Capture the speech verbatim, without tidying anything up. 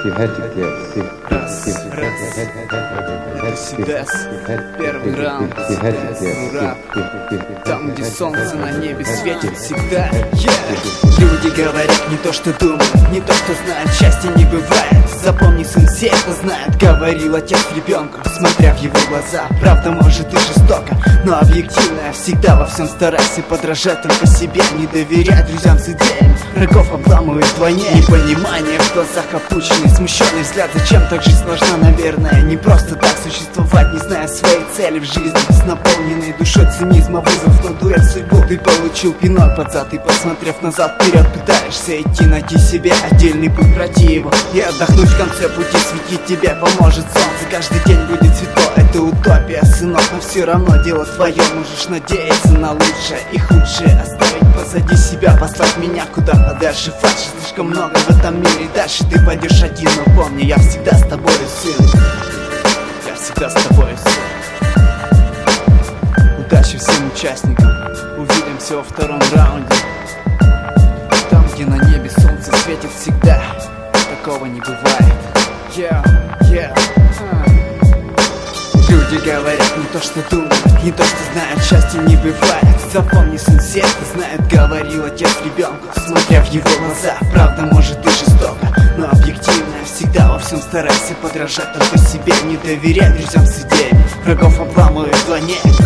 Раз, раз. Это Сидес. Первый раунд. Ура. Там, где солнце на небе светит всегда. Yeah. Люди говорят не то, что думают, не то, что знают, счастья не бывает. Запомни, сын, все это знают, говорил отец ребенку, смотря в его глаза. Правда может и жестоко, но объективная. Всегда во всем старайся подражать только себе. Не доверяй друзьям с идеями, врагов обламывает вдвойне. Непонимание в глазах опущенный, смущенный взгляд. Зачем так жизнь сложна, наверное? Не просто так существовать, не зная своей цели в жизни. С наполненной душой цинизма, вызов на дуэль судьбу. Ты получил пинок под зад и, посмотрев назад, вперед пытаешься идти, найти себе отдельный путь, пройти его и отдохнуть в конце пути. Светить тебе поможет солнце, каждый день будет светло. Это утопия, сынок, но все равно дело твое. Можешь надеяться на лучшее и худшее оставить позади себя, послать меня куда подальше. Фальши слишком много в этом мире, дальше ты пойдешь один. Но помни, я всегда с тобой, сын. Я всегда с тобой, сын. Удачи всем участникам, увидимся во втором раунде. Там, где на небе солнце светит всегда, такого не бывает. Yeah, yeah, uh. Люди говорят не то, что думают, не то, что знают, счастья не бывает. Запомни, сын, все это знают, говорил отец ребенку, смотря в его глаза. Правда может и жестоко, но объективная. Всегда во всем старайся подражать только себе. Не доверяй друзьям с идеями, врагов обламывает вдвойне.